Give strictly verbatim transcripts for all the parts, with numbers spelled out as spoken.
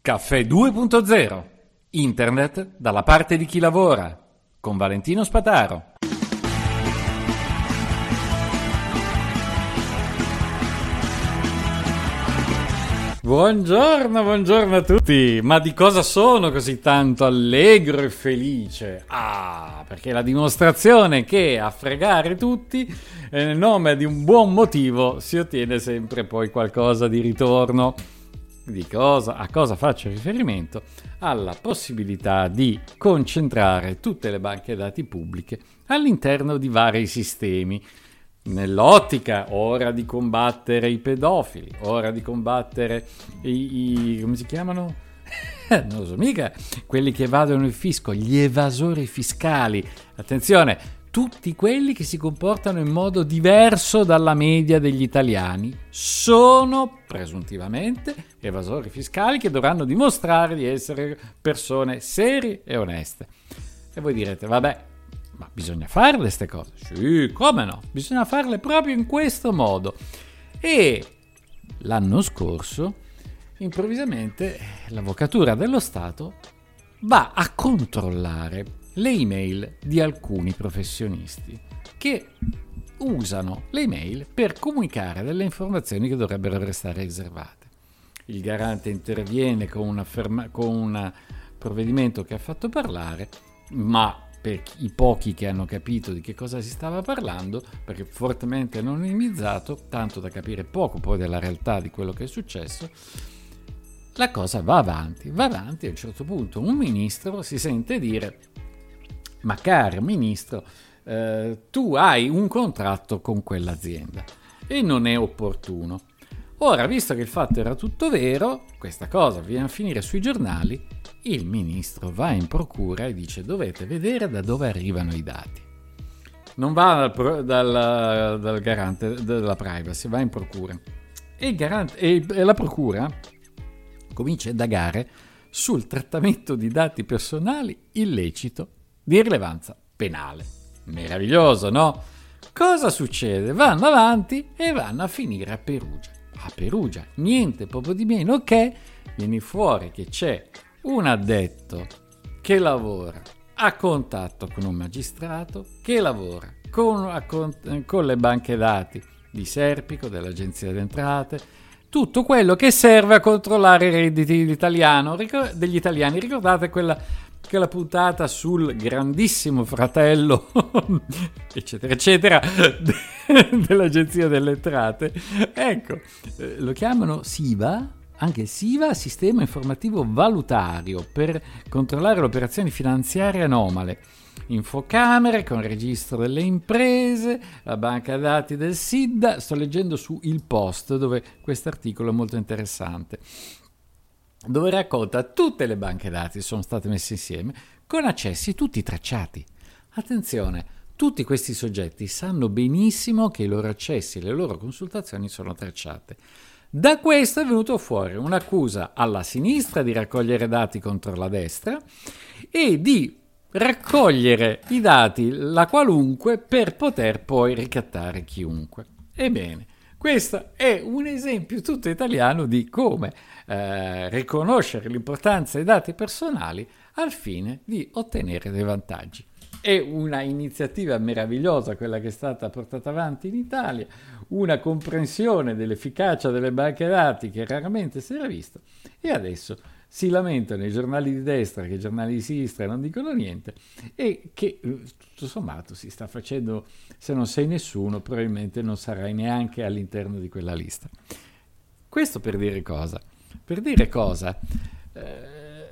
Caffè due punto zero. Internet dalla parte di chi lavora. Con Valentino Spataro. Buongiorno, buongiorno a tutti. Ma di cosa sono così tanto allegro e felice? Ah, perché la dimostrazione che a fregare tutti, nel nome di un buon motivo, si ottiene sempre poi qualcosa di ritorno. Di cosa, a cosa faccio riferimento? Alla possibilità di concentrare tutte le banche dati pubbliche all'interno di vari sistemi, nell'ottica ora di combattere i pedofili, ora di combattere i, i come si chiamano? Non lo so mica, quelli che evadono il fisco, gli evasori fiscali. Attenzione, tutti quelli che si comportano in modo diverso dalla media degli italiani sono presuntivamente evasori fiscali che dovranno dimostrare di essere persone serie e oneste. E voi direte, vabbè, ma bisogna farle queste cose? Sì, come no? Bisogna farle proprio in questo modo. E l'anno scorso, improvvisamente, l'Avvocatura dello Stato va a controllare le email di alcuni professionisti che usano le email per comunicare delle informazioni che dovrebbero restare riservate. Il garante interviene con, una ferma, con un provvedimento che ha fatto parlare, ma per i pochi che hanno capito di che cosa si stava parlando, perché fortemente anonimizzato, tanto da capire poco poi della realtà di quello che è successo, la cosa va avanti, va avanti e a un certo punto un ministro si sente dire: ma caro ministro, eh, tu hai un contratto con quell'azienda e non è opportuno. Ora, visto che il fatto era tutto vero, questa cosa viene a finire sui giornali, il ministro va in procura e dice: dovete vedere da dove arrivano i dati. Non va dal, dal, dal garante della privacy, va in procura. E, il garante, e, e la procura comincia a indagare sul trattamento di dati personali illecito di rilevanza penale. Meraviglioso, no? Cosa succede? Vanno avanti e vanno a finire a Perugia. A Perugia, niente proprio di meno che viene fuori che c'è un addetto che lavora a contatto con un magistrato, che lavora con, a, con, con le banche dati di Serpico, dell'Agenzia delle Entrate, tutto quello che serve a controllare i redditi dell'italiano, degli italiani. Ricordate quella che la puntata sul grandissimo fratello eccetera eccetera dell'Agenzia delle Entrate, ecco, lo chiamano SIVA, anche SIVA, Sistema Informativo Valutario, per controllare le operazioni finanziarie anomale. Infocamere con il registro delle imprese, la banca dati del SIDA. Sto leggendo su Il Post, dove questo articolo è molto interessante, dove racconta tutte le banche dati sono state messe insieme con accessi tutti tracciati. Attenzione, tutti questi soggetti sanno benissimo che i loro accessi e le loro consultazioni sono tracciate. Da questo è venuto fuori un'accusa alla sinistra di raccogliere dati contro la destra e di raccogliere i dati la qualunque per poter poi ricattare chiunque. Ebbene, questo è un esempio tutto italiano di come eh, riconoscere l'importanza dei dati personali al fine di ottenere dei vantaggi. È una iniziativa meravigliosa quella che è stata portata avanti in Italia, una comprensione dell'efficacia delle banche dati che raramente si era vista, e adesso si lamentano i giornali di destra che i giornali di sinistra non dicono niente, e che tutto sommato si sta facendo. Se non sei nessuno, probabilmente non sarai neanche all'interno di quella lista. Questo per dire cosa? Per dire cosa? Eh,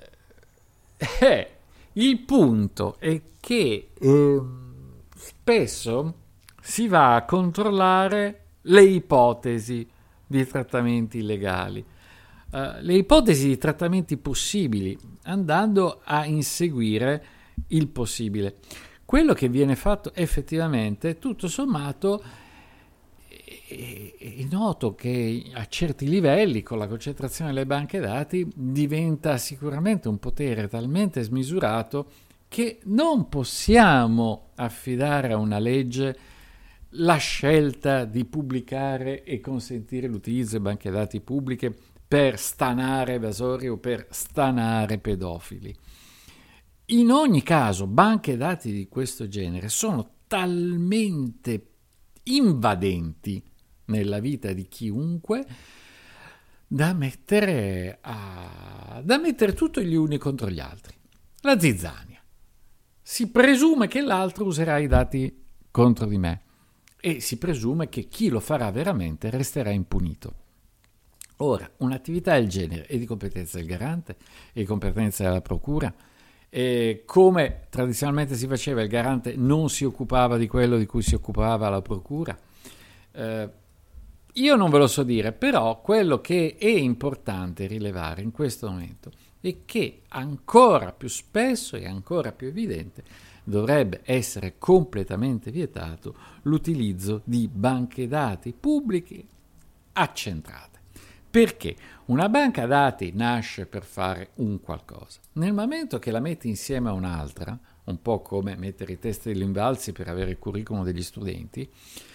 eh, il punto è che eh, spesso si va a controllare le ipotesi di trattamenti illegali, uh, le ipotesi di trattamenti possibili, andando a inseguire il possibile. Quello che viene fatto effettivamente, tutto sommato, è, è noto che a certi livelli, con la concentrazione delle banche dati, diventa sicuramente un potere talmente smisurato che non possiamo affidare a una legge la scelta di pubblicare e consentire l'utilizzo di banche dati pubbliche per stanare evasori o per stanare pedofili. In ogni caso, banche dati di questo genere sono talmente invadenti nella vita di chiunque da mettere, a, da mettere tutti gli uni contro gli altri. La zizzania. Si presume che l'altro userà i dati contro di me e si presume che chi lo farà veramente resterà impunito. Ora, un'attività del genere è di competenza del garante, è di competenza della procura, e come tradizionalmente si faceva, il garante non si occupava di quello di cui si occupava la procura. Eh, io non ve lo so dire, però quello che è importante rilevare in questo momento è che ancora più spesso e ancora più evidente dovrebbe essere completamente vietato l'utilizzo di banche dati pubbliche accentrate. Perché una banca dati nasce per fare un qualcosa. Nel momento che la metti insieme a un'altra, un po' come mettere i test degli invalsi per avere il curriculum degli studenti,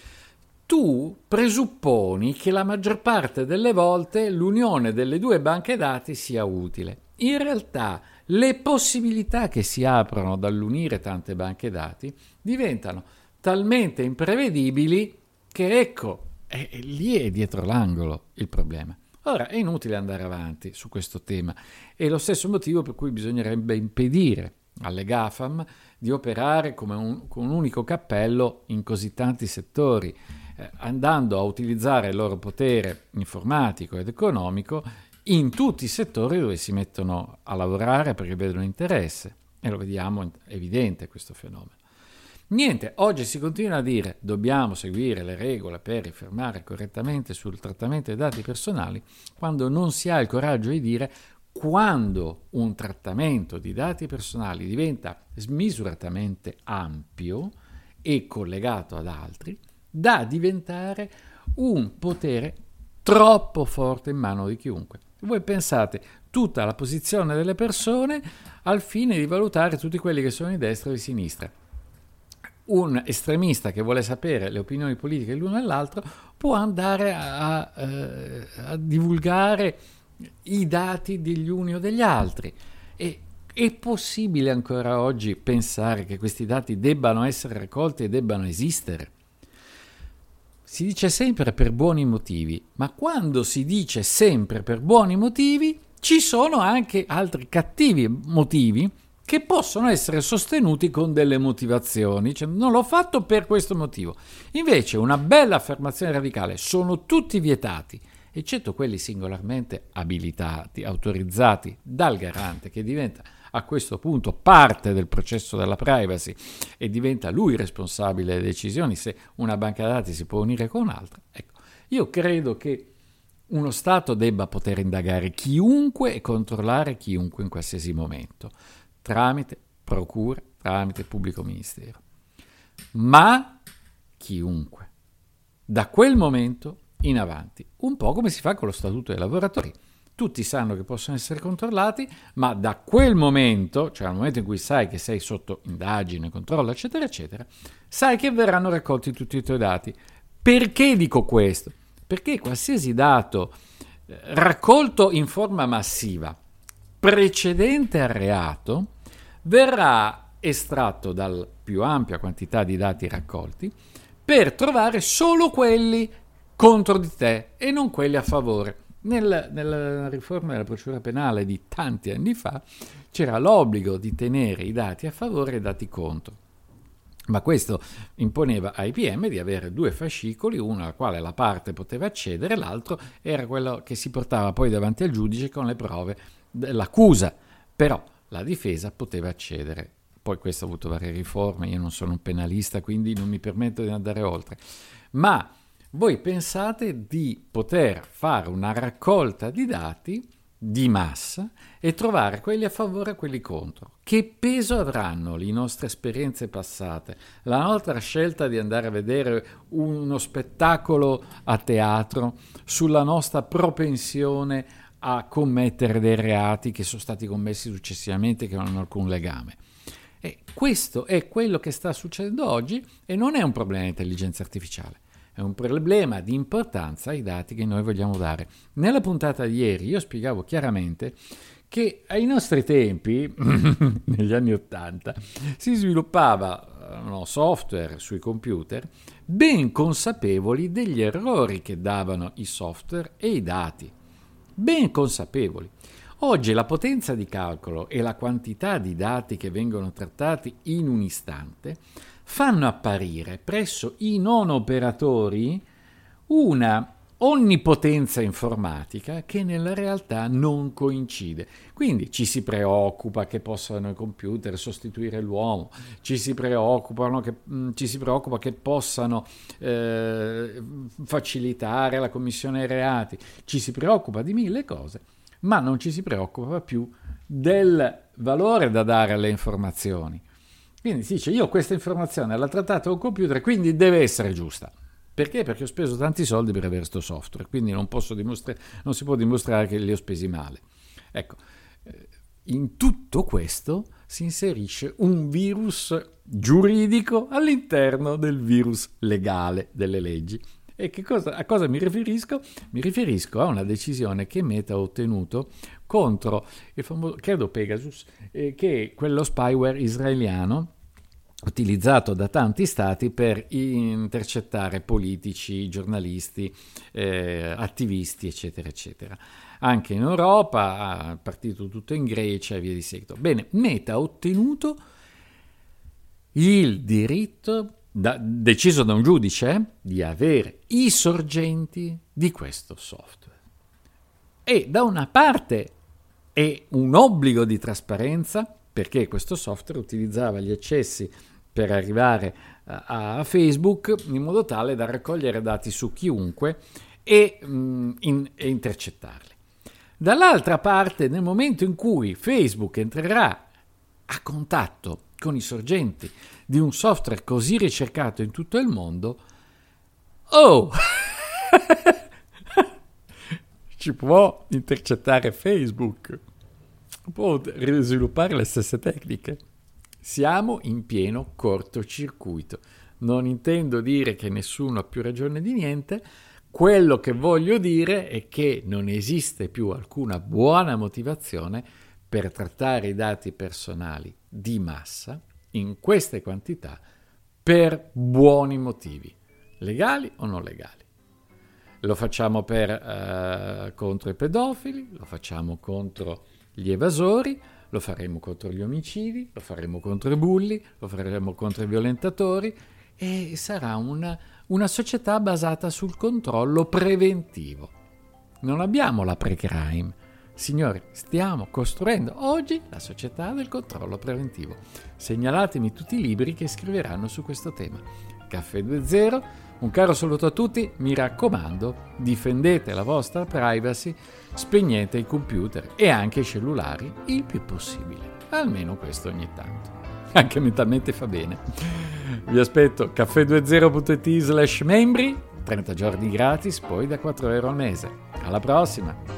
tu presupponi che la maggior parte delle volte l'unione delle due banche dati sia utile. In realtà le possibilità che si aprono dall'unire tante banche dati diventano talmente imprevedibili che ecco, è, è lì è dietro l'angolo il problema. Ora, è inutile andare avanti su questo tema, è lo stesso motivo per cui bisognerebbe impedire alle GAFAM di operare come un, con un unico cappello in così tanti settori, eh, andando a utilizzare il loro potere informatico ed economico in tutti i settori dove si mettono a lavorare perché vedono interesse, e lo vediamo, è evidente questo fenomeno. Niente, oggi si continua a dire dobbiamo seguire le regole per informare correttamente sul trattamento dei dati personali, quando non si ha il coraggio di dire quando un trattamento di dati personali diventa smisuratamente ampio e collegato ad altri, da diventare un potere troppo forte in mano di chiunque. Voi pensate tutta la posizione delle persone al fine di valutare tutti quelli che sono di destra e di sinistra. Un estremista che vuole sapere le opinioni politiche dell'uno e dell'altro può andare a, a, a divulgare i dati degli uni o degli altri. E è possibile ancora oggi pensare che questi dati debbano essere raccolti e debbano esistere? Si dice sempre per buoni motivi, ma quando si dice sempre per buoni motivi, ci sono anche altri cattivi motivi che possono essere sostenuti con delle motivazioni, cioè non l'ho fatto per questo motivo. Invece una bella affermazione radicale: sono tutti vietati, eccetto quelli singolarmente abilitati, autorizzati dal garante, che diventa a questo punto parte del processo della privacy e diventa lui responsabile delle decisioni se una banca dati si può unire con un'altra. Ecco, io credo che uno Stato debba poter indagare chiunque e controllare chiunque in qualsiasi momento, tramite procura, tramite pubblico ministero. Ma chiunque. Da quel momento in avanti, un po' come si fa con lo Statuto dei lavoratori. Tutti sanno che possono essere controllati, ma da quel momento, cioè al momento in cui sai che sei sotto indagine, controllo, eccetera, eccetera, sai che verranno raccolti tutti i tuoi dati. Perché dico questo? Perché qualsiasi dato eh, raccolto in forma massiva precedente al reato verrà estratto dalla più ampia quantità di dati raccolti per trovare solo quelli contro di te e non quelli a favore. Nel, nella riforma della procedura penale di tanti anni fa c'era l'obbligo di tenere i dati a favore e i dati contro, ma questo imponeva ai P M di avere due fascicoli, uno al quale la parte poteva accedere, l'altro era quello che si portava poi davanti al giudice con le prove dell'accusa, però la difesa poteva accedere. Poi questo ha avuto varie riforme, io non sono un penalista quindi non mi permetto di andare oltre, ma voi pensate di poter fare una raccolta di dati di massa e trovare quelli a favore e quelli contro. Che peso avranno le nostre esperienze passate, la nostra scelta di andare a vedere uno spettacolo a teatro sulla nostra propensione a commettere dei reati che sono stati commessi successivamente che non hanno alcun legame? E questo è quello che sta succedendo oggi e non è un problema di intelligenza artificiale. È è un problema di importanza ai dati che noi vogliamo dare. Nella puntata di ieri io spiegavo chiaramente che ai nostri tempi, negli anni Ottanta, si sviluppava no, software sui computer ben consapevoli degli errori che davano i software e i dati, ben consapevoli. Oggi la potenza di calcolo e la quantità di dati che vengono trattati in un istante fanno apparire presso i non operatori una onnipotenza informatica che nella realtà non coincide. Quindi ci si preoccupa che possano i computer sostituire l'uomo, ci si preoccupano che, mh, ci si preoccupa che possano eh, facilitare la commissione dei reati, ci si preoccupa di mille cose, ma non ci si preoccupa più del valore da dare alle informazioni. Quindi si dice, io questa informazione l'ho trattata un computer, quindi deve essere giusta. Perché? Perché ho speso tanti soldi per avere questo software, quindi non posso dimostrare, non si può dimostrare che li ho spesi male. Ecco, in tutto questo si inserisce un virus giuridico all'interno del virus legale delle leggi. E che cosa, a cosa mi riferisco? Mi riferisco a una decisione che Meta ha ottenuto contro il famoso, credo Pegasus, eh, che è quello spyware israeliano utilizzato da tanti stati per intercettare politici, giornalisti, eh, attivisti, eccetera, eccetera. Anche in Europa, è partito tutto in Grecia e via di seguito. Bene, Meta ha ottenuto il diritto, da, deciso da un giudice, di avere i sorgenti di questo software. E da una parte è un obbligo di trasparenza, perché questo software utilizzava gli accessi per arrivare a Facebook in modo tale da raccogliere dati su chiunque e, mh, in, e intercettarli. Dall'altra parte, nel momento in cui Facebook entrerà a contatto con i sorgenti di un software così ricercato in tutto il mondo, oh! Ci può intercettare Facebook, può sviluppare le stesse tecniche. Siamo in pieno cortocircuito. Non intendo dire che nessuno ha più ragione di niente. Quello che voglio dire è che non esiste più alcuna buona motivazione per trattare i dati personali di massa in queste quantità per buoni motivi, legali o non legali. Lo facciamo per, eh, contro i pedofili, lo facciamo contro gli evasori, lo faremo contro gli omicidi, lo faremo contro i bulli, lo faremo contro i violentatori e sarà una, una società basata sul controllo preventivo. Non abbiamo la pre-crime. Signori, stiamo costruendo oggi la società del controllo preventivo. Segnalatemi tutti i libri che scriveranno su questo tema. Caffè due zero, un caro saluto a tutti, mi raccomando, difendete la vostra privacy, spegnete i computer e anche i cellulari il più possibile, almeno questo ogni tanto, anche mentalmente fa bene. Vi aspetto caffè due zero punto it slash membri, trenta giorni gratis, poi da quattro euro al mese. Alla prossima!